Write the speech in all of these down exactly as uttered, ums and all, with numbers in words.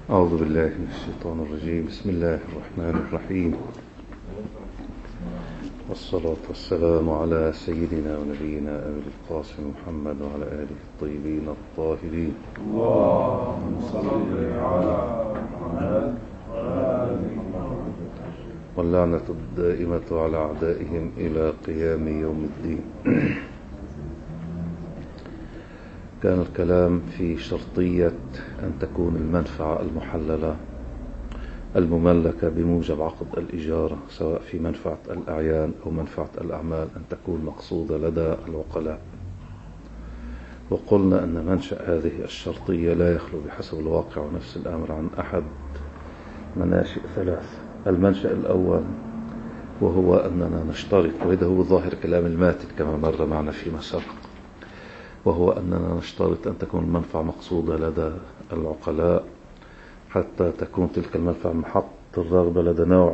أعوذ بالله من الشيطان الرجيم. بسم الله الرحمن الرحيم، والصلاة والسلام على سيدنا ونبينا أبي القاسم محمد وعلى آله الطيبين الطاهرين. اللهم صل على محمد وآل محمد. واللعنة الدائمة على أعدائهم إلى قيام يوم الدين. كان الكلام في شرطية أن تكون المنفعة المحللة المملكة بموجب عقد الإجارة، سواء في منفعة الأعيان أو منفعة الأعمال، أن تكون مقصودة لدى العقلاء. وقلنا أن منشأ هذه الشرطية لا يخلو بحسب الواقع ونفس الأمر عن أحد مناشئ ثلاث. المنشأ الأول وهو أننا نشترط، وهذا هو ظاهر كلام الماتن كما مر معنا فيما سبق، وهو أننا نشترط أن تكون المنفعة مقصودة لدى العقلاء حتى تكون تلك المنفعة محط الرغبة لدى نوع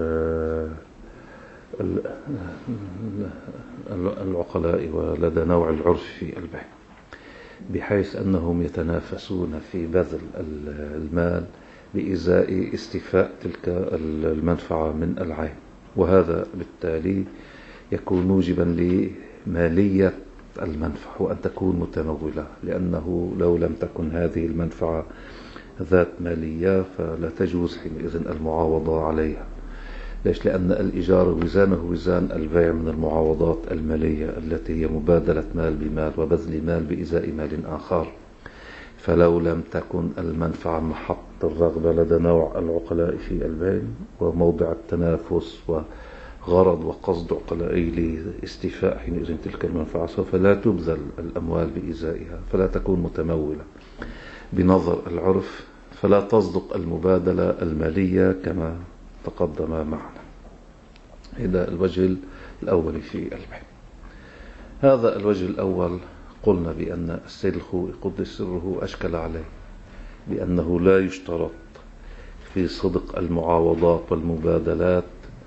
العقلاء ولدى نوع العرف في البيع، بحيث أنهم يتنافسون في بذل المال بإزاء استيفاء تلك المنفعة من العين، وهذا بالتالي يكون موجبا لمالية المنفعة وأن تكون متمولة، لأنه لو لم تكن هذه المنفعة ذات مالية فلا تجوز حينئذ المعاوضة عليها. ليش؟ لأن الإجارة وزانه وزان البيع من المعاوضات المالية التي هي مبادلة مال بمال وبذل مال بإزاء مال آخر. فلو لم تكن المنفعة محط الرغبة لدى نوع العقلاء في البيع وموضع التنافس وغرض وقصد عقلائي لاستيفاء حينئذ تلك المنفعة، سوف لا تبذل الأموال بإزائها، فلا تكون متمولة بنظر العرف، فلا تصدق المبادلة المالية كما تقدم معنا. هذا الوجه الأول في البيع. هذا الوجه الأول قلنا بأن السيد الخوئي قدس سره أشكل عليه بأنه لا يشترط في صدق المعاوضات والمبادلات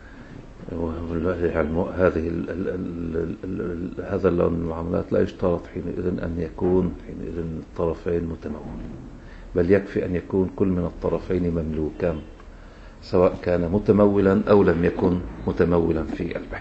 هذه هذا اللون من المعاملات، لا يشترط حينئذ أن يكون حينئذ الطرفين متمولين، بل يكفي أن يكون كل من الطرفين مملوكا، سواء كان متمولا أو لم يكن متمولا في البيع.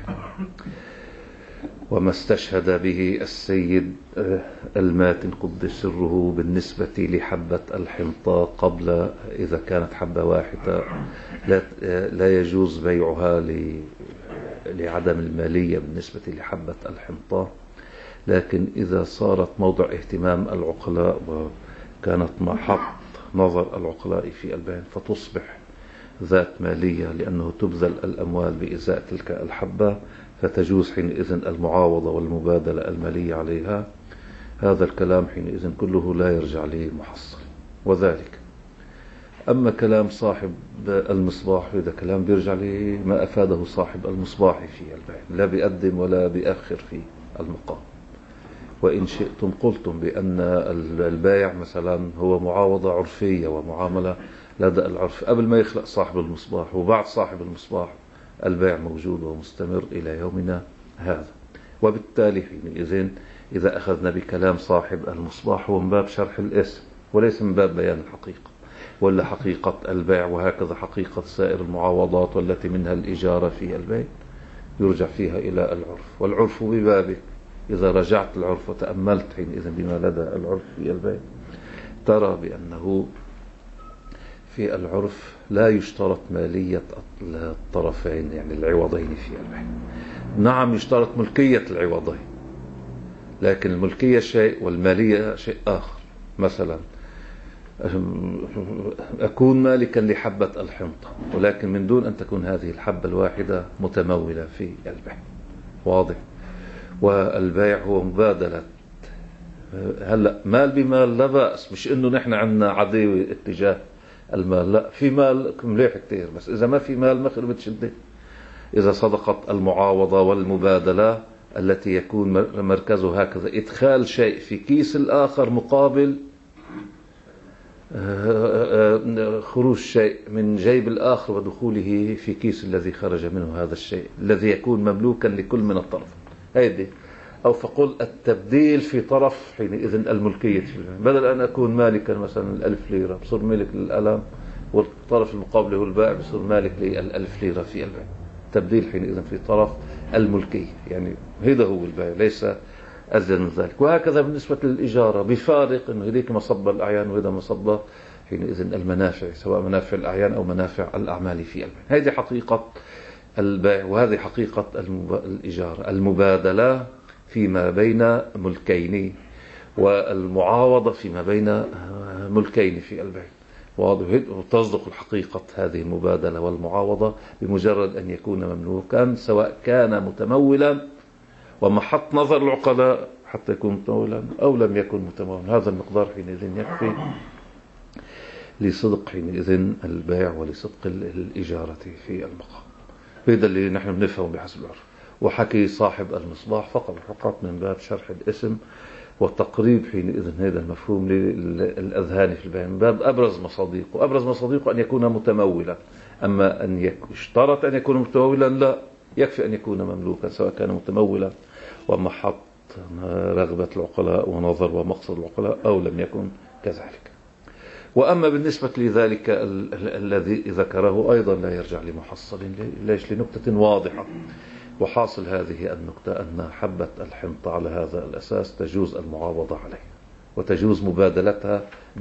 وما استشهد به السيد الماتن قدس سره بالنسبة لحبة الحنطة قبل، إذا كانت حبة واحدة لا, لا يجوز بيعها لعدم المالية بالنسبة لحبة الحنطة، لكن إذا صارت موضع اهتمام العقلاء وكانت محط نظر العقلاء في البيع فتصبح ذات مالية، لأنه تبذل الأموال بإزاء تلك الحبة، فتجوز حينئذ المعاوضة والمبادلة المالية عليها. هذا الكلام حينئذ كله لا يرجع لمحصل. وذلك أما كلام صاحب المصباح، إذا كلام بيرجع لما أفاده صاحب المصباح في البيع، لا بيقدم ولا بيأخر في المقام. وإن شئتم قلتم بأن البائع مثلا هو معاوضة عرفية ومعاملة لدى العرف قبل ما يخلق صاحب المصباح، وبعد صاحب المصباح البيع موجود ومستمر إلى يومنا هذا. وبالتالي حينئذ إذا أخذنا بكلام صاحب المصباح هو من باب شرح الاسم وليس من باب بيان الحقيقة، ولا حقيقة البيع، وهكذا حقيقة سائر المعاوضات والتي منها الإجارة في البيع يرجع فيها إلى العرف. والعرف ببابه، إذا رجعت العرف وتأملت حينئذ بما لدى العرف في البيع ترى بأنه في العرف لا يشترط مالية الطرفين، يعني العوضين في البيع. نعم يشترط ملكية العوضين، لكن الملكية شيء والمالية شيء آخر. مثلا أكون مالكا لحبة الحنطة، ولكن من دون أن تكون هذه الحبة الواحدة متمولة في البيع، واضح؟ والبيع هو مبادلة. هلأ مال بمال لا بأس، مش إنه نحن عندنا عداوة اتجاه المال، لا، في مال مليح كتير، بس إذا ما في مال ما خربت شدة. إذا صدقت المعاوضة والمبادلة التي يكون مركزه هكذا إدخال شيء في كيس الآخر مقابل خروج شيء من جيب الآخر ودخوله في كيس الذي خرج منه هذا الشيء الذي يكون مملوكا لكل من الطرف. هيدي أو فقل التبديل في طرف حينئذ الملكية في البيع. بدل أن أكون مالكا مثلا الألف ليرة بصير ملك للألم، والطرف المقابل هو البائع بصير مالك للألف ليرة في البيع. تبديل حينئذ في طرف الملكية، يعني هذا هو البيع ليس أزيد من ذلك. وهكذا بالنسبة للإجارة، بفارق أنه هذيك مصب الأعيان وهذا مصب حينئذ المنافع، سواء منافع الأعيان أو منافع الأعمال في البيع. هذه حقيقة البيع، وهذه حقيقة الإجارة، المبادلة فيما بين ملكين، والمعاوضة فيما بين ملكين في البيع. وتصدق الحقيقة هذه المبادلة والمعاوضة بمجرد أن يكون مملوكا، سواء كان متمولا ومحط نظر العقلاء حتى يكون متمولا أو لم يكن متمولا. هذا المقدار حينئذ يكفي لصدق حينئذ البيع ولصدق الإجارة في المقام. هذا اللي نحن بنفهم بحسب العرف. وحكي صاحب المصباح فقط فقط من باب شرح الاسم والتقريب حينئذ هذا المفهوم للأذهان في البيع، من باب أبرز مصاديقه. أبرز مصاديقه أن يكون متمولا، أما أن يشترط أن يكون متمولا لا، يكفي أن يكون مملوكا سواء كان متمولا ومحط رغبة العقلاء ونظر ومقصد العقلاء أو لم يكن كذلك. وأما بالنسبة لذلك الذي ذكره أيضا لا يرجع لمحصل، ليش؟ لنكتة واضحة. وحاصل هذه النكتة أن حبة الحنطة على هذا الأساس تجوز المعاوضة عليه، وتجوز مبادلتها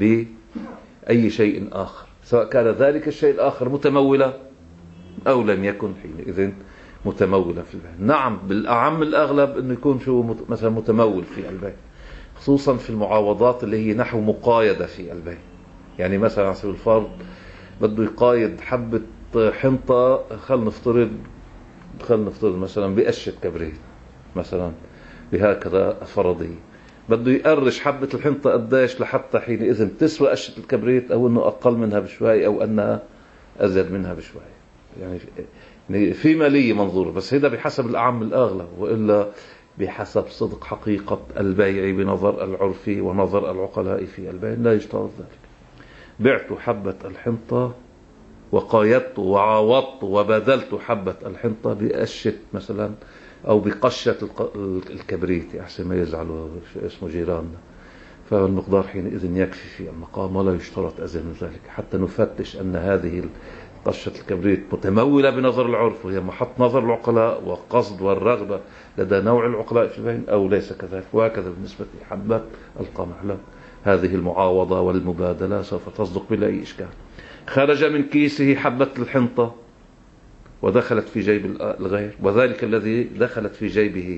بأي شيء آخر، سواء كان ذلك الشيء الآخر متمولا أو لم يكن حينئذ متمولا في البيع. نعم، بالأعم الأغلب أنه يكون شو مثلا متمول في البيع، خصوصا في المعاوضات اللي هي نحو مقايدة في البيع. يعني مثلا على سبيل الفرض بده يقايد حبة حنطة، خل نفترض خل نفترض مثلا بقشة كبريت مثلا، بهكذا فرضية، بده يقرش حبة الحنطة قديش لحتى حينئذ تسوى قشة الكبريت، أو أنه أقل منها بشوي أو أنها أزيد منها بشوي. يعني في مالية منظور، بس هذا بحسب الأعم الأغلب، وإلا بحسب صدق حقيقة البيع بنظر العرف ونظر العقلاء في البيع لا يشترط ذلك. بعت حبة الحنطة وقايدت وعاوضت وبادلت حبة الحنطة بقشة مثلا أو بقشة الكبريت، أحسن ما يزعلوا اسمه جيراننا. فالمقدار حينئذ يكفي في المقام، ولا يشترط أزيد من ذلك، حتى نفتش أن هذه قشة الكبريت متمولة بنظر العرف وهي محط نظر العقلاء وقصد والرغبة لدى نوع العقلاء في البين، أو ليس كذلك. وهكذا بالنسبة لحبة القمح، لا، هذه المعاوضة والمبادلة سوف تصدق بلا أي إشكال. خرج من كيسه حبة الحنطة ودخلت في جيب الغير، وذلك الذي دخلت في جيبه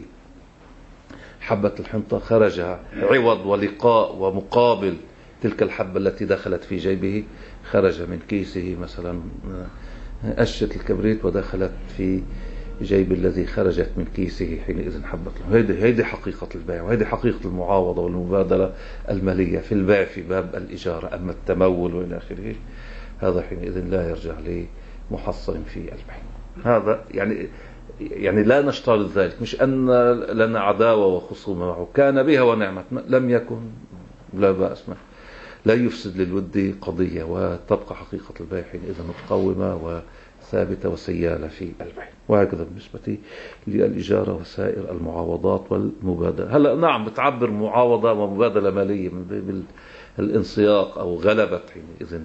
حبة الحنطة خرج عوض ولقاء ومقابل تلك الحبة التي دخلت في جيبه. خرج من كيسه مثلا قشة الكبريت ودخلت في جيب الذي خرجت من كيسه حينئذ حبة. هذه حقيقة البيع، وهذه حقيقة المعاوضة والمبادلة المالية في البيع في باب الإجارة. أما التمول وإلى آخره هذا حينئذ لا يرجع لمحصل في البيع. هذا يعني يعني لا نشترط ذلك، مش أن لنا عداوة وخصومة معه، كان بها ونعمت، لم يكن لا بأس معه، لا يفسد للود قضية، وتبقى حقيقة البيع حينئذ متقومة وثابتة وسيالة في البيع. وهكذا بالنسبة للإجارة وسائر المعاوضات والمبادلة. هلا نعم بتعبر معاوضة ومبادلة مالية من بالانسياق أو غلبة حينئذ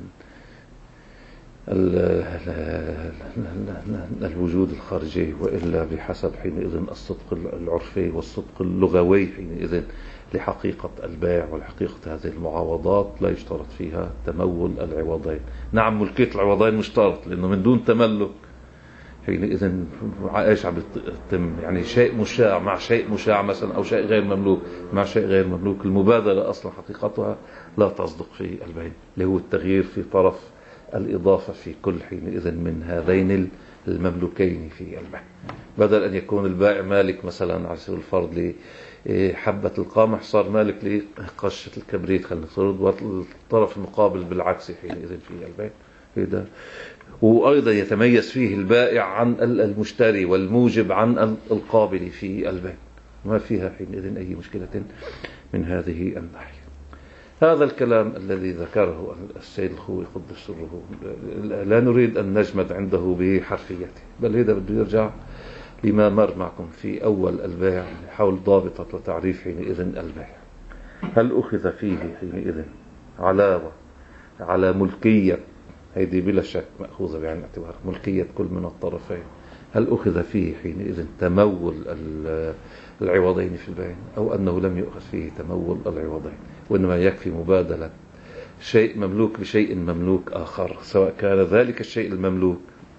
الوجود الخارجي، وإلا بحسب حينئذ الصدق العرفي والصدق اللغوي حينئذ لحقيقة البيع ولحقيقة هذه المعاوضات لا يشترط فيها تمول العوضين. نعم ملكية العوضين مشترط، لأنه من دون تملك حينئذ ايش عم يتم؟ يعني شيء مشاع مع شيء مشاع مثلا، أو شيء غير مملوك مع شيء غير مملوك. المبادلة أصلا حقيقتها لا تصدق في البيع، اللي هو التغيير في طرف الإضافة في كل حينئذ من هذين المملوكين في البيع. بدل أن يكون البائع مالك مثلا على سبيل الفرض لحبة القمح، صار مالك لقشة الكبريت خلينا نفترض، والطرف المقابل بالعكس حينئذ في البيع. هذا وأيضا يتميز فيه البائع عن المشتري والموجب عن القابل في البيع، ما فيها حينئذ أي مشكلة من هذه الناحية. هذا الكلام الذي ذكره السيد الخوي قدس سره لا نريد أن نجمد عنده بحرفيته، بل هذا بده يرجع لما مر معكم في أول البيع حول ضابطة وتعريف حينئذ البيع. هل أخذ فيه حينئذ علاوة على ملكية، هذه بلا شك مأخوذة بعين الاعتبار، ملكية كل من الطرفين، هل أخذ فيه حينئذ تمول العوضين في البيع، أو أنه لم يؤخذ فيه تمول العوضين، وإنما يكفي مبادلة شيء مملوك بشيء مملوك آخر، سواء كان ذلك الشيء المملوك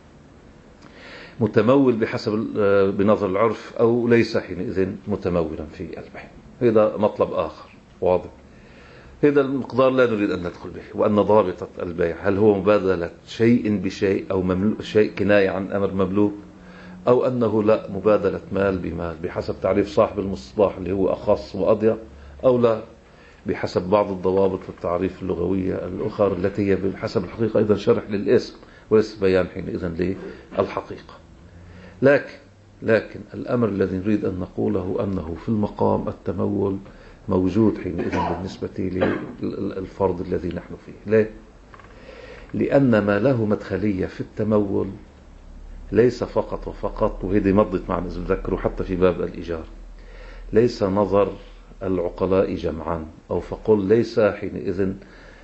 متمول بحسب بنظر العرف أو ليس حينئذ متمولا في البيع. هذا مطلب آخر واضح. هذا المقدار لا نريد أن ندخل به. وأن ضابطة البيع هل هو مبادلة شيء بشيء أو مملوك شيء كناية عن أمر مملوك، أو أنه لا مبادلة مال بمال بحسب تعريف صاحب المصباح اللي هو أخص وأضيق، أو لا بحسب بعض الضوابط والتعريف اللغوية الأخرى التي هي بحسب الحقيقة أيضا شرح للاسم وليس بيان حينئذ للحقيقة. لكن لكن الأمر الذي نريد أن نقوله أنه في المقام التمول موجود حينئذ بالنسبة للفرض الذي نحن فيه. ليه؟ لأن ما له مدخلية في التمول ليس فقط وفقط، وهذه مضت معنا إذا تذكروا حتى في باب الإيجار، ليس نظر العقلاء جمعا، أو فقل ليس حينئذ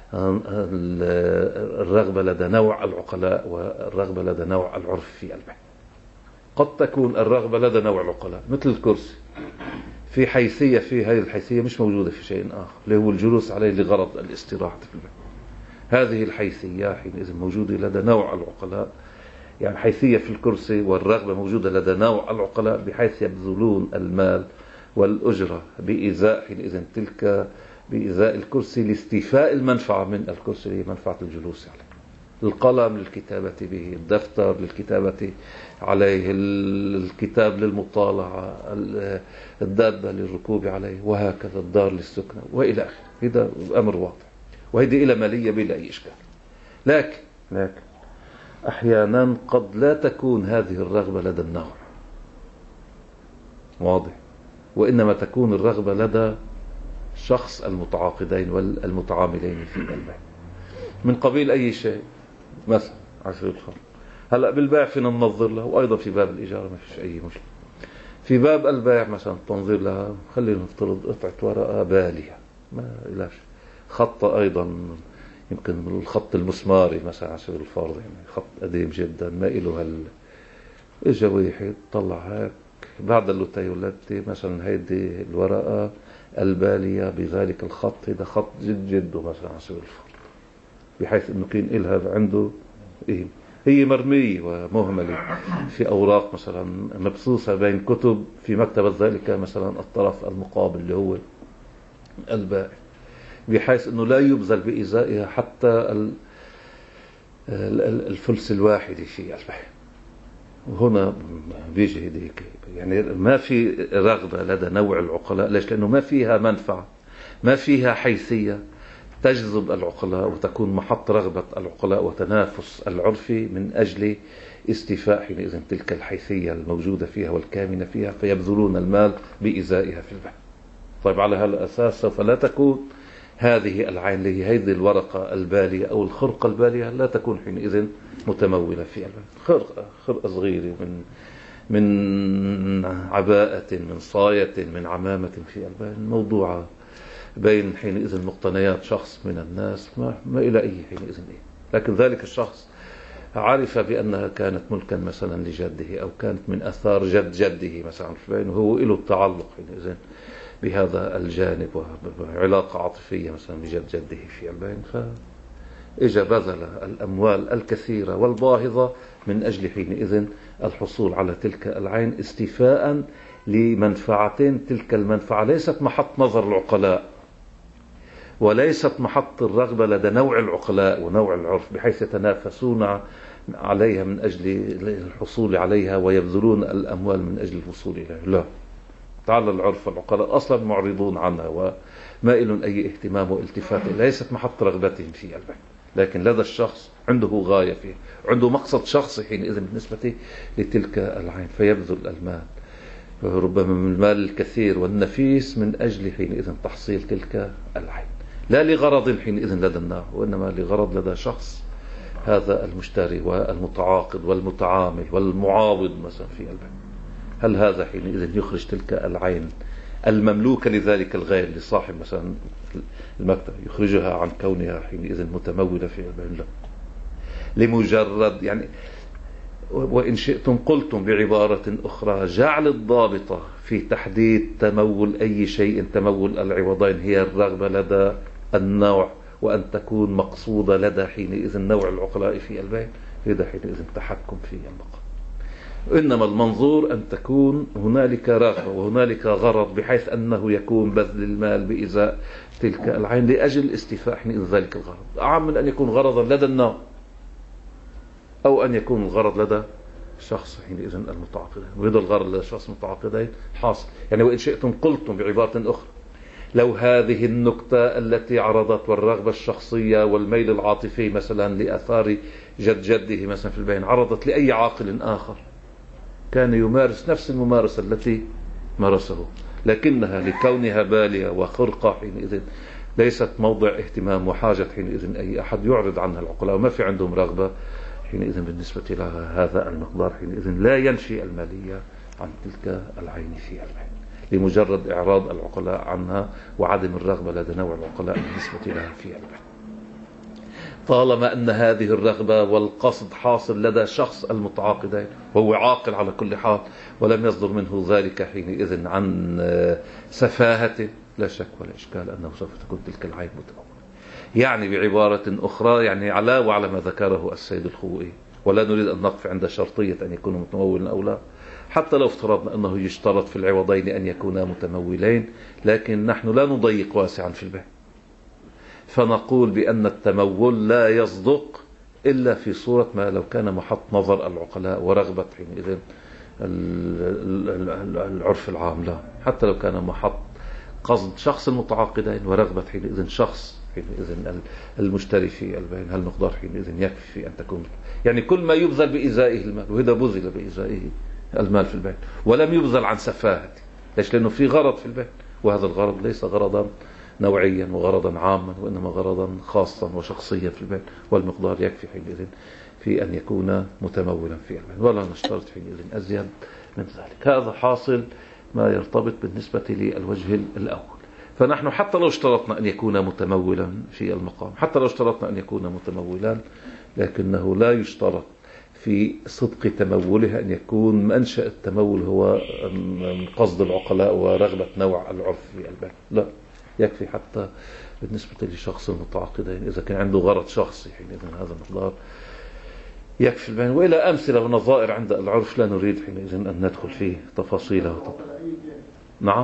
الرغبة لدى نوع العقلاء والرغبة لدى نوع العرف في البيع. قد تكون الرغبة لدى نوع العقلاء مثل الكرسي في حيثية، في هذه الحيثية مش موجودة في شيء آخر، اللي هو الجلوس عليه لغرض الاستراحة في البيت. هذه الحيثية حينئذ موجودة لدى نوع العقلاء، يعني حيثية في الكرسي والرغبة موجودة لدى نوع العقلاء بحيث يبذلون المال والأجرة بإزاء حينئذ تلك بإزاء الكرسي لاستيفاء المنفعة من الكرسي، هي منفعة الجلوس عليه. القلم للكتابة به، الدفتر للكتابة عليه، الكتاب للمطالعة، الدابة للركوب عليه، وهكذا الدار للسكنة وإلى آخره. هذا أمر واضح، وهذه إلى مالية بلا أي إشكال. لكن لكن أحيانا قد لا تكون هذه الرغبة لدى النوع واضح، وإنما تكون الرغبة لدى شخص المتعاقدين والمتعاملين في البيع من قبيل أي شيء، مثلا عشر الخمر. هلأ بالبيع فينا ننظر له، وأيضا في باب الإيجار ما فيش أي مشكلة. في باب البيع مثلا تنظير لها، خلينا نفترض قطعة ورقة بالية ما إلاش خط، أيضا يمكن الخط المسماري مثلا على سبيل الفرض، يعني خط قديم جدا ما إله هال إجا واحد طلع هيك بعد اللوتي واللتي مثلا هيدي الورقة البالية بذلك الخط، هذا خط جد جده مثلا على سبيل الفرض، بحيث انه كان إلها عنده إيه؟ هي مرمية ومهملة في أوراق مثلا مبثوثة بين كتب في مكتبة ذلك مثلا الطرف المقابل اللي هو البائع، بحيث انه لا يبذل بإزائها حتى الفلس الواحد في البيع. وهنا بيجي هديك، يعني ما في رغبة لدى نوع العقلاء. ليش؟ لأنه ما فيها منفعة، ما فيها حيثية تجذب العقلاء وتكون محط رغبة العقلاء وتنافس العرفي من أجل استيفاء حينئذ تلك الحيثية الموجودة فيها والكامنة فيها، فيبذلون المال بإزائها في البيع. طيب على هذا الأساس سوف لا تكون هذه العين اللي هي هذه الورقة البالية أو الخرقة البالية لا تكون حينئذ متمولة في البيع. خرقة خرقة صغيرة من من عباءة، من صاية، من عمامة في البيع، موضوعة بين حينئذ مقتنيات شخص من الناس، ما, ما إلى أي حينئذ إيه. لكن ذلك الشخص عرف بأنها كانت ملكا مثلا لجده، أو كانت من أثار جد جده مثلا في البيع، وهو له التعلق حينئذ بهذا الجانب وعلاقة عاطفية مثلا بجد جده في البين، فإجا بذل الأموال الكثيرة والباهظة من أجل حينئذ الحصول على تلك العين استيفاء لمنفعتين. تلك المنفعة ليست محط نظر العقلاء وليست محط الرغبة لدى نوع العقلاء ونوع العرف، بحيث يتنافسون عليها من أجل الحصول عليها ويبذلون الأموال من أجل الوصول إليها. لا، تعالى العرف والعقلاء أصلا معرضون عنها ومائل أي اهتمام والتفات، ليست محط رغبتهم في البيع. لكن لدى الشخص عنده غاية فيه، عنده مقصد شخصي حينئذ بالنسبة لتلك العين، فيبذل المال ربما من المال الكثير والنفيس من أجل حينئذ تحصيل تلك العين، لا لغرض حينئذ لدى النار، وإنما لغرض لدى شخص هذا المشتري والمتعاقد والمتعامل والمعاوض مثلا في البيع. هل هذا حينئذ يخرج تلك العين المملوكة لذلك الغير لصاحب مثلا المكتب يخرجها عن كونها حينئذ متمولة في البين؟ لا، لمجرد يعني وإن شئتم قلتم بعبارة أخرى جعل الضابطة في تحديد تمول أي شيء تمول العوضين هي الرغبة لدى النوع، وأن تكون مقصودة لدى حينئذ نوع العقلاء في البين، هذا حينئذ تحكم في المقام. إنما المنظور أن تكون هنالك رغبة وهنالك غرض، بحيث أنه يكون بذل المال بإزاء تلك العين لأجل استيفاء حينئذ ذلك الغرض، أعم من أن يكون غرضا لدى النوع أو أن يكون الغرض لدى شخص حينئذ المتعاقدين. وهذا الغرض لدى الشخص المتعاقدين حاصل. يعني وإن شئتم قلتم بعبارة أخرى لو هذه النكتة التي عرضت والرغبة الشخصية والميل العاطفي مثلا لأثار جد جده مثلا في البين عرضت لأي عاقل آخر كان يمارس نفس الممارسة التي مارسه، لكنها لكونها بالية وخرقة حينئذ ليست موضع اهتمام وحاجة حينئذ أي أحد يعرض عنها العقلاء وما في عندهم رغبة حينئذ بالنسبة لها. هذا المقدار حينئذ لا ينفي المالية عن تلك العين في العين لمجرد إعراض العقلاء عنها وعدم الرغبة لدى نوع العقلاء بالنسبة لها في العين، طالما أن هذه الرغبة والقصد حاصل لدى شخص المتعاقدين وهو عاقل على كل حال ولم يصدر منه ذلك حينئذ عن سفاهة، لا شك ولا إشكال أنه سوف تكون تلك العين متمولة. يعني بعبارة أخرى يعني علاوة على ما ذكره السيد الخوئي، ولا نريد أن نقف عند شرطية أن يكون متمولا أو لا، حتى لو افترضنا أنه يشترط في العوضين أن يكونا متمولين، لكن نحن لا نضيق واسعا في البيع، فنقول بأن التمول لا يصدق إلا في صورة ما لو كان محط نظر العقلاء ورغبة حينئذ العرف العام، لا، حتى لو كان محط قصد شخص المتعاقدين ورغبة حينئذ شخص حينئذ المشتري في البين، هل مقدار حينئذ يكفي أن تكون يعني كل ما يبذل بإزائه المال، وهذا بذل بإزائه المال في البين ولم يبذل عن سفاهة. ليش؟ لأنه في غرض في البين، وهذا الغرض ليس غرضا نوعيا وغرضا عاما وإنما غرضا خاصا وشخصيا في البين، والمقدار يكفي حينئذ في أن يكون متمولا في البين، ولا نشترط حينئذ أزيد من ذلك. هذا حاصل ما يرتبط بالنسبة للوجه الأول. فنحن حتى لو اشترطنا أن يكون متمولا في المقام، حتى لو اشترطنا أن يكون متمولا، لكنه لا يشترط في صدق تموله أن يكون منشأ التمول هو من قصد العقلاء ورغبة نوع العرف في البين، لا، يكفي حتى بالنسبة لشخص المتعاقدين إذا كان عنده غرض شخصي حينئذ هذا المقدار يكفي البين. وإلى أمثلة ونظائر عند العرف لا نريد حينئذ أن ندخل فيه تفاصيلها. نعم،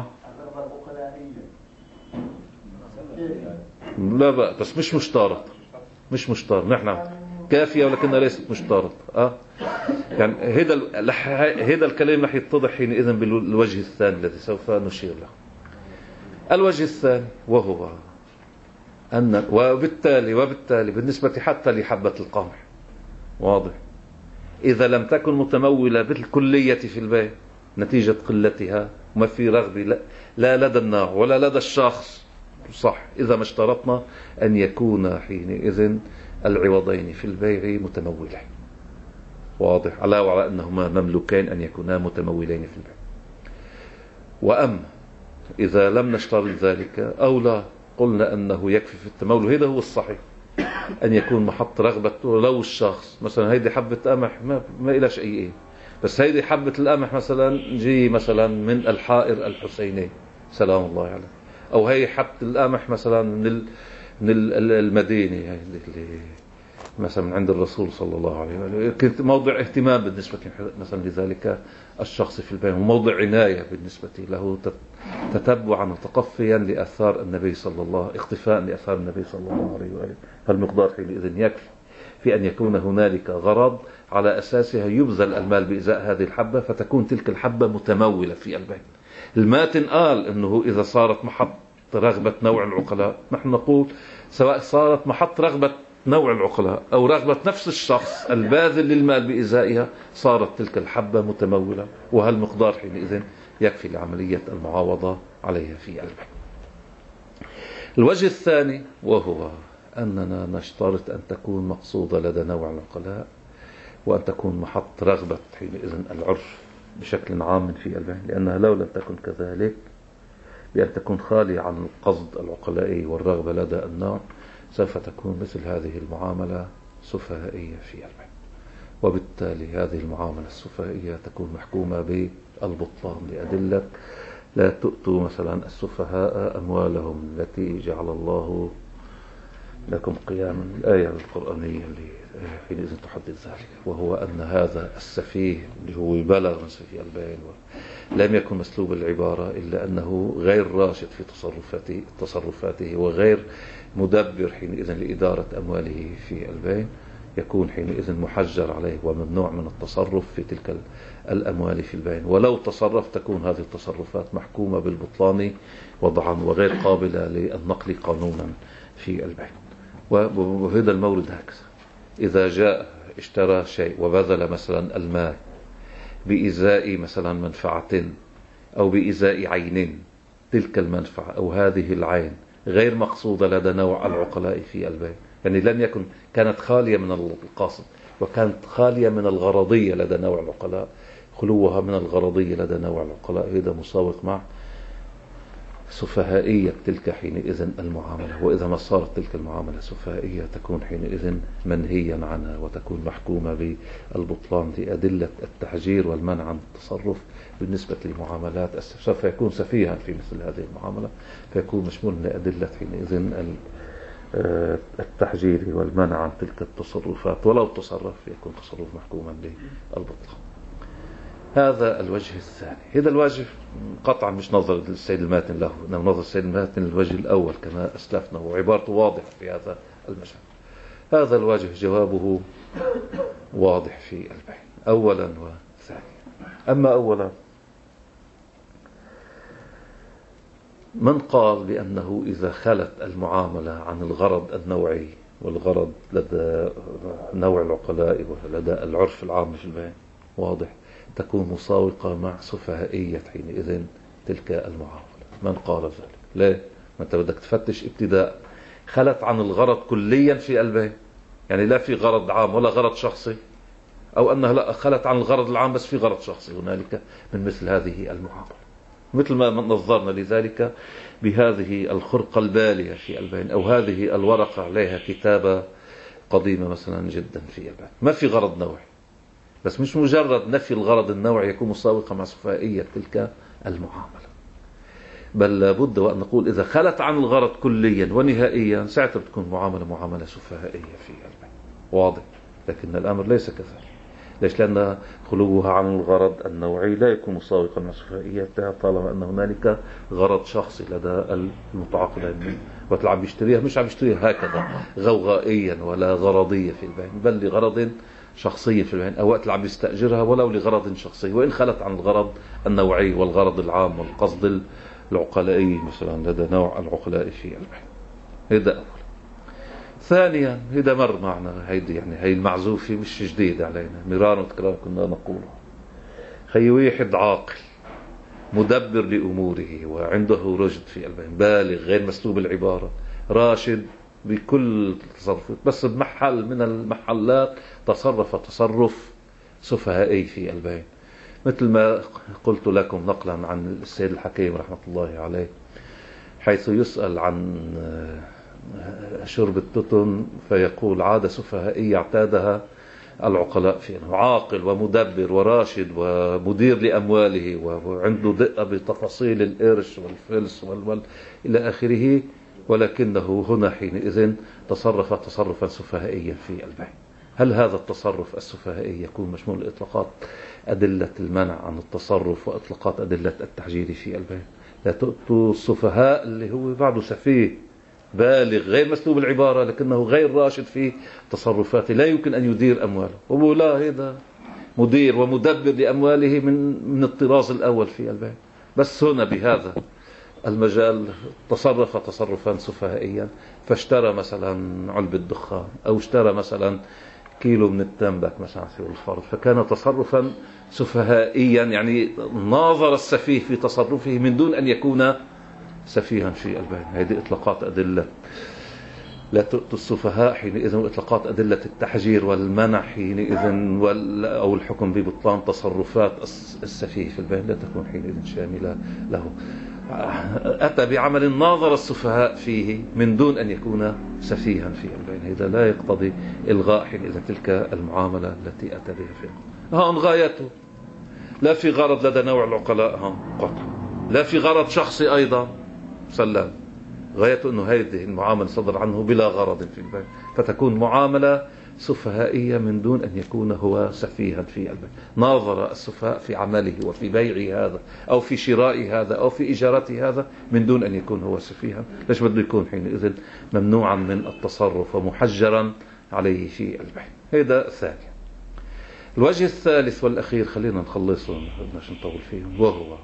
لا بقى، بس مش مشترط، مش مشترط، نحن كافية ولكنها ليست مشترط. أه يعني هذا هذا الكلام رح يتضح حينئذ بالوجه الثاني الذي سوف نشير له. الوجه الثاني وهو أن وبالتالي وبالتالي بالنسبة حتى لحبة القمح واضح، إذا لم تكن متمولة بالكلية في البيع نتيجة قلتها ما في رغبة لا لدى النوع ولا لدى الشخص، صح، إذا ما اشترطنا أن يكون حينئذ العوضين في البيع متمولين، واضح، علاوة على أنهما مملوكين أن يكونا متمولين في البيع. وأما إذا لم نشترط ذلك أو لا قلنا أنه يكفي في التمول، وهذا هو الصحيح، أن يكون محط رغبة لو الشخص مثلا هيدي حبة قمح ما, ما إلى شيء إيه، بس هيدي حبة القمح مثلا جي مثلا من الحائر الحسيني سلام الله عليه، أو هي حبة القمح مثلا من من المدينة يعني مثلا من عند الرسول صلى الله عليه وسلم، كنت موضع اهتمام بالنسبة مثلا لذلك الشخص في البيع، وموضع عناية بالنسبة له تتبعا وتقفيا لأثار النبي صلى الله اقتفاء لأثار النبي صلى الله عليه وآله، فالمقدار حينئذ يكفي في أن يكون هنالك غرض على أساسها يبذل المال بإزاء هذه الحبة فتكون تلك الحبة متمولة في البيع. الماتن قال أنه إذا صارت محط رغبة نوع العقلاء، نحن نقول سواء صارت محط رغبة نوع العقلاء أو رغبة نفس الشخص الباذل للمال بإزائها صارت تلك الحبة متمولة، وهالمقدار حينئذ يكفي لعملية المعاوضة عليها في البيع. الوجه الثاني وهو أننا نشترط أن تكون مقصودة لدى نوع العقلاء وأن تكون محط رغبة حينئذ العرف بشكل عام في البيع، لأنها لو لم تكن كذلك بأن تكون خالية عن القصد العقلائي والرغبة لدى النوع، سوف تكون مثل هذه المعاملة سفهائية في البيع، وبالتالي هذه المعاملة السفهائية تكون محكومة بالبطلان لأدلة لا تؤتوا مثلا السفهاء أموالهم التي جعل الله لكم قياما، الآية القرآنية اللي حينئذ تحدد ذلك، وهو أن هذا السفيه اللي هو بلغ من سفيه البين لم يكن مسلوب العبارة إلا أنه غير راشد في تصرفاته, تصرفاته وغير مدبر حينئذ لإدارة أمواله في البين، يكون حينئذ محجر عليه وممنوع من التصرف في تلك الأموال في البين، ولو تصرف تكون هذه التصرفات محكومة بالبطلان وضعا وغير قابلة للنقل قانونا في البين. وهذا المورد هكذا، إذا جاء اشترى شيء وبذل مثلا المال بإزاء مثلا منفعة أو بإزاء عين، تلك المنفعة أو هذه العين غير مقصودة لدى نوع العقلاء في البيع، يعني لم يكن كانت خالية من القاصد وكانت خالية من الغرضية لدى نوع العقلاء، خلوها من الغرضية لدى نوع العقلاء هذا مساوق مع سفهائية تلك حينئذ المعاملة. وإذا ما صارت تلك المعاملة سفهائية تكون حينئذ منهيا عنها وتكون محكومة بالبطلان لأدلة التحجير والمنع عن التصرف بالنسبة لمعاملات سوف يكون سفيها في مثل هذه المعاملة، فيكون مشمول لأدلة حينئذ التحجير والمنع عن تلك التصرفات، ولو تصرف يكون تصرف محكوما بالبطلان. هذا الوجه الثاني. هذا الوجه قطعا مش نظر السيد الماتن له، إنما نظر السيد الماتن الوجه الأول كما أسلفنا، وعبارته واضحة في هذا المجال. هذا الوجه جوابه واضح في البيع أولا وثانيا. أما أولا، من قال بأنه إذا خلت المعاملة عن الغرض النوعي والغرض لدى نوع العقلاء ولدى العرف العام في البيع واضح تكون مساوقة مع سفهائية حينئذ تلك المعاملة. من قال ذلك؟ ليه؟ ما أنت بدك تفتش ابتداء. خلت عن الغرض كليا في البيع، يعني لا في غرض عام ولا غرض شخصي، أو أنها لا خلت عن الغرض العام بس في غرض شخصي هنالك من مثل هذه المعاملة، مثل ما نظرنا لذلك بهذه الخرقة البالية في البين أو هذه الورقة عليها كتابة قديمة مثلا جدا في البين، ما في غرض نوعي، بس مش مجرد نفي الغرض النوعي يكون مساوقة مع سفهائية تلك المعاملة، بل لابد وأن نقول إذا خلت عن الغرض كليا ونهائيا ساعتها بتكون معاملة معاملة سفهائية في البين واضح. لكن الأمر ليس كذلك. ليش؟ لأن خلوها عن الغرض النوعي لا يكون مساوقا مع سفهائيتها طالما أن هنالك غرض شخصي لدى المتعاقدين، وقت عم يشتريها مش عم يشتريها هكذا غوغائيا ولا غرضية في البيع، بل لغرض شخصي في البيع، أو وقت عم يستأجرها ولو لغرض شخصي، وإن خلت عن الغرض النوعي والغرض العام والقصد العقلائي مثلا لدى نوع العقلاء في البيع. هذا أول. ثانيا، هذا مر معنا، هيدي يعني هي المعزوفة مش جديدة علينا، مرارا وتكرارا كنا نقوله. خي واحد عاقل مدبر لأموره وعنده رشد في البين، بالغ غير مسلوب العبارة، راشد بكل تصرفات، بس بمحل من المحلات تصرف تصرف سفهائي في البين، مثل ما قلت لكم نقلا عن السيد الحكيم رحمة الله عليه، حيث يسأل عن شرب التتن فيقول عادة سفهائية اعتادها العقلاء فيه، عاقل ومدبر وراشد ومدير لأمواله وعنده دقة بتفاصيل القرش والفلس والوال إلى آخره، ولكنه هنا حينئذ تصرف تصرفا سفهائيا في البيع. هل هذا التصرف السفهائي يكون مشمول لإطلاقات أدلة المنع عن التصرف وإطلاقات أدلة التحجير في البيع؟ لا تؤتوا السفهاء اللي هو بعده سفيه بالغ غير مسلوب العبارة لكنه غير راشد في تصرفاته، لا يمكن أن يدير أمواله، ولا هذا مدير ومدبر لأمواله من من الطراز الأول في البيع، بس هنا بهذا المجال تصرف تصرفا سفهائيا، فاشترى مثلا علبة دخان أو اشترى مثلا كيلو من التنبك مثلا في الفرض، فكان تصرفا سفهائيا، يعني ناظر السفيه في تصرفه من دون أن يكون سفيها في البيع. هذه إطلاقات أدلة لا تؤتوا السفهاء حينئذ وإطلاقات أدلة التحجير والمنع حينئذ أو الحكم ببطلان تصرفات السفيه في البين لا تكون حينئذ شاملة له. أتى بعمل ناظر السفهاء فيه من دون أن يكون سفيها في البين، هذا لا يقتضي إلغاء حينئذ تلك المعاملة التي أتى بها في هون غايته لا في غرض لدى نوع العقلاء هون قطع، لا في غرض شخصي أيضا سلام، غايته أنه هذه المعاملة صدر عنه بلا غرض في البيع، فتكون معاملة سفهائية من دون أن يكون هو سفيها في البيع. ناظر السفهاء في عمله وفي بيع هذا أو في شراء هذا أو في إجارة هذا من دون أن يكون هو سفيها. ليش بده يكون حينئذ ممنوعا من التصرف ومحجرا عليه في البيع؟ هذا الثاني. الوجه الثالث والأخير خلينا نخلصه مش نطول فيه، وهو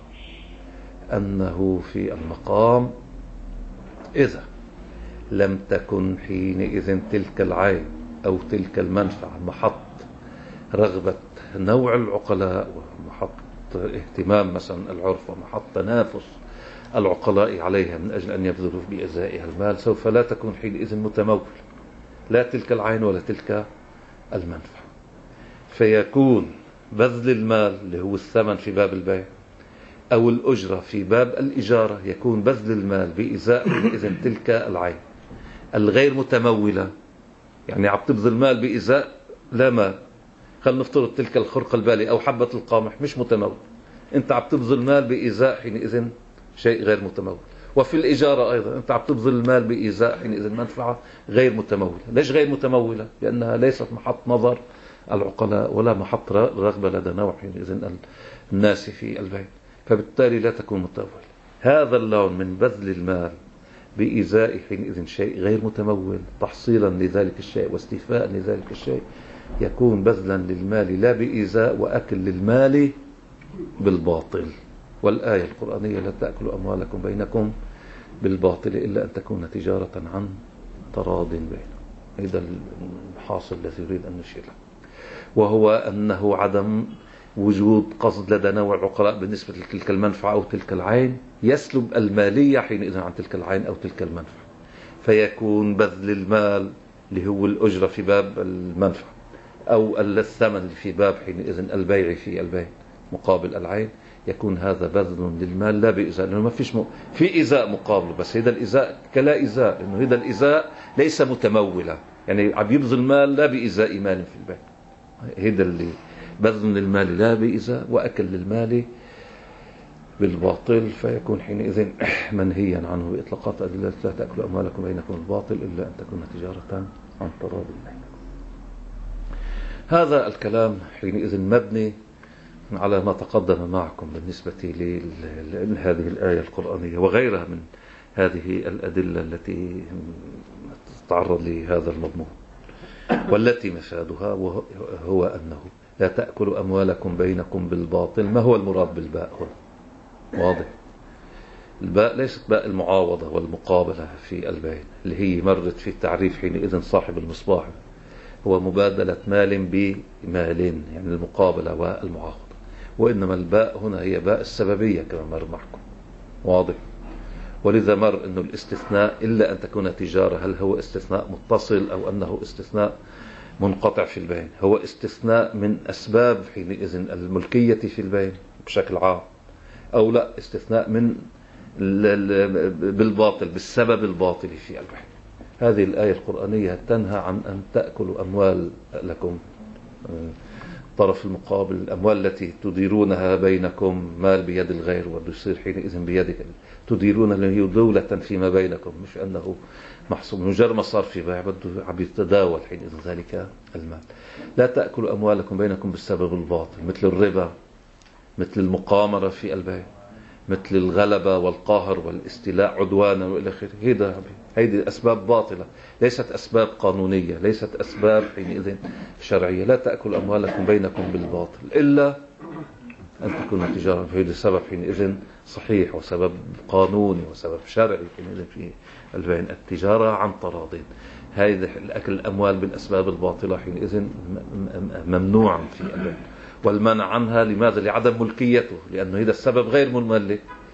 أنه في المقام إذا لم تكن حينئذ تلك العين أو تلك المنفعة محط رغبة نوع العقلاء ومحط اهتمام مثلا العرف ومحط تنافس العقلاء عليها من أجل أن يبذلوا بإزائها المال، سوف لا تكون حينئذ متمول لا تلك العين ولا تلك المنفعة، فيكون بذل المال اللي هو الثمن في باب البيع أو الأجرة في باب الإجارة يكون بذل المال بإزاء إذن تلك العين الغير متمولة. يعني عم تبذل مال بإزاء لا مال، خلينا نفترض تلك الخرقة البالية أو حبة القمح مش متمول، أنت عم تبذل مال بإزاء حينئذ شيء غير متمول. وفي الإجارة أيضا أنت عم تبذل المال بإزاء حينئذ منفعة غير متمولة. ليش غير متمولة؟ لأنها ليست محط نظر العقلاء ولا محط رغبة لدى نوع حينئذ الناس في البيع، فبالتالي لا تكون متمولة. هذا اللون من بذل المال بإزاء حينئذ شيء غير متمول تحصيلا لذلك الشيء واستيفاء لذلك الشيء يكون بذلا للمال لا بإزاء وأكل للمال بالباطل. والآية القرآنية لا تأكلوا أموالكم بينكم بالباطل إلا أن تكون تجارة عن تراض بينكم. هذا الحاصل الذي يريد أن نشير له، وهو أنه عدم وجود قصد لدى نوع العقلاء بالنسبة لتلك المنفعة أو تلك العين يسلب المالية حينئذ عن تلك العين أو تلك المنفعة، فيكون بذل المال اللي هو الأجرة في باب المنفعة أو الثمن في باب حينئذ البيع في البيع مقابل العين، يكون هذا بذل للمال لا بإزاء، لأنه ما فيش م... في إزاء مقابله، بس هذا الإزاء كلا إزاء، لأنه هذا الإزاء ليس متمولة، يعني عم يبذل مال لا بإزاء مال في البيع. هذا اللي بذل المال لا بإزاء وأكل للمال بالباطل، فيكون حينئذ منهيا عنه بإطلاقات أدلة لا تأكلوا أموالكم بينكم بالباطل إلا أن تكون تجارة عن تراض بينكم. هذا الكلام حينئذ مبني على ما تقدم معكم بالنسبة لهذه الآية القرآنية وغيرها من هذه الأدلة التي تتعرض لهذا المضمون، والتي مفادها هو أنه لا تأكلوا أموالكم بينكم بالباطل. ما هو المراد بالباء هنا؟ واضح، الباء ليست باء المعاوضة والمقابلة في البيع اللي هي مرت في التعريف حينئذ صاحب المصباح، هو مبادلة مال بمال، يعني المقابلة والمعاوضة، وإنما الباء هنا هي باء السببية كما مر معكم. واضح، ولذا مر أنه الاستثناء إلا أن تكون تجارة، هل هو استثناء متصل أو أنه استثناء منقطع في البيع؟ هو استثناء من أسباب حينئذ الملكية في البيع بشكل عام، أو لا استثناء من بالباطل بالسبب الباطل في البيع. هذه الآية القرآنية تنهى عن أن تأكلوا أموال لكم طرف المقابل، الأموال التي تديرونها بينكم مال بيد الغير ويصير حينئذ بيدك، تديرون له دولة فيما بينكم، مش أنه محصول مجرد ما صار في بيع بده عم يتداول حينئذ ذلك المال. لا تأكلوا أموالكم بينكم بالسبب الباطل، مثل الربا، مثل المقامرة في البيع، مثل الغلبة والقهر والاستيلاء عدوانا وإلى آخره. هذا هذه أسباب باطلة، ليست أسباب قانونية، ليست أسباب حينئذ شرعية. لا تأكل أموالكم بينكم بالباطل إلا أن تكون تجارة، فهذا سبب حينئذ صحيح وسبب قانوني وسبب شرعي حينئذ في البيع، التجارة عن تراض. هذا الأكل الأموال بالأسباب الباطلة حينئذ ممنوعا في البيع، والمنع عنها لماذا؟ لعدم ملكيته، لأنه هذا السبب غير مملك،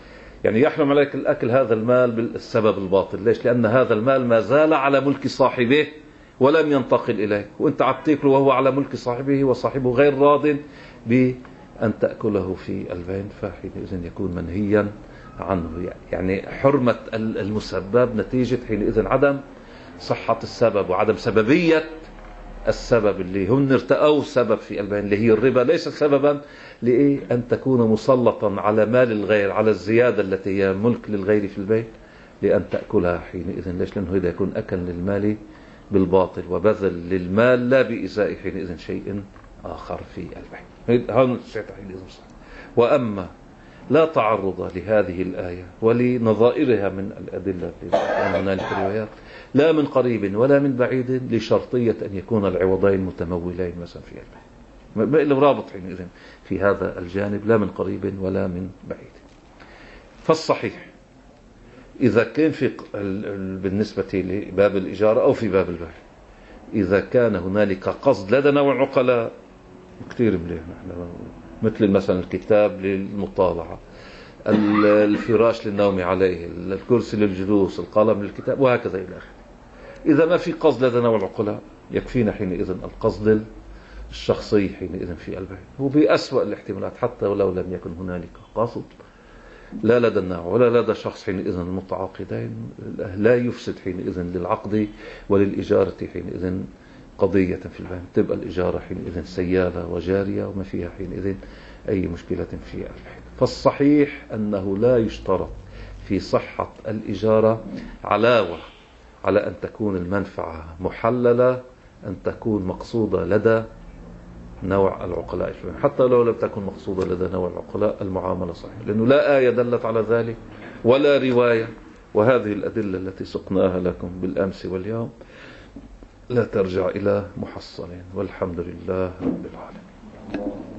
يعني يحرم عليك الأكل هذا المال بالسبب الباطل. ليش؟ لأن هذا المال ما زال على ملك صاحبه ولم ينتقل إليك، وأنت عم تاكله وهو على ملك صاحبه وصاحبه غير راض بأن تأكله في البين، فحينئذ يكون منهيا عنه. يعني حرمة المسبب نتيجة حينئذ عدم صحة السبب وعدم سببية السبب اللي هم ارتأوا سبب في البين اللي هي الربا، ليس سببا لإيه؟ أن تكون مسلطا على مال الغير، على الزيادة التي هي ملك للغير في البيت لأن تأكلها حينئذ. ليش؟ لأنه إذا يكون أكل للمال بالباطل وبذل للمال لا بإزاء حينئذ شيء آخر في البيت. هون حينئذ صح. وأما لا تعرض لهذه الآية ولنظائرها من الأدلة التي هنالك روايات لا من قريب ولا من بعيد لشرطية أن يكون العوضين متمولين مثلا في البيت، رابط حينئذ في هذا الجانب لا من قريب ولا من بعيد. فالصحيح إذا كان في بالنسبة لباب الإجارة أو في باب البيع إذا كان هنالك قصد لدى نوع العقلاء كثير مليح، مثل مثلا الكتاب للمطالعة، الفراش للنوم عليه، الكرسي للجلوس، القلم للكتاب، وهكذا إلى آخره. إذا ما في قصد لدى نوع العقلاء يكفينا حينئذ القصد الشخصي حينئذ في البيع، هو بأسوأ الاحتمالات حتى ولو لم يكن هنالك قصد لا لدى النوع ولا لدى شخص حينئذ المتعاقدين، لا يفسد حينئذ للعقد وللإجارة حينئذ قضية في البيع، تبقى الإجارة حينئذ سيالة وجارية وما فيها حينئذ أي مشكلة في البيع. فالصحيح أنه لا يشترط في صحة الإجارة علاوة على أن تكون المنفعة محللة أن تكون مقصودة لدى نوع العقلاء، حتى لو لم تكن مقصودة لدى نوع العقلاء المعاملة صحيحة، لأنه لا آية دلت على ذلك ولا رواية. وهذه الأدلة التي سقناها لكم بالأمس واليوم لا ترجع إلى محصنين، والحمد لله رب العالمين.